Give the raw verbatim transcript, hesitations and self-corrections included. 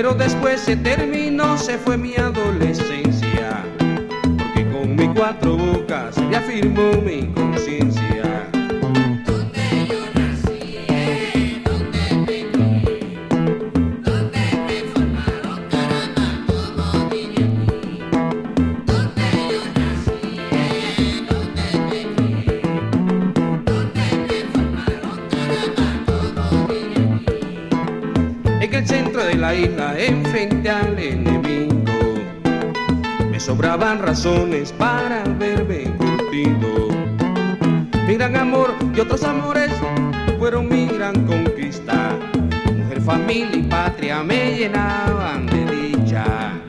Pero después se terminó, se fue mi adolescencia, porque con mis cuatro bocas reafirmó mi conciencia. En el centro de la isla, enfrente al enemigo, me sobraban razones para verme curtido. Mi gran amor y otros amores fueron mi gran conquista. Mujer, familia y patria me llenaban de dicha.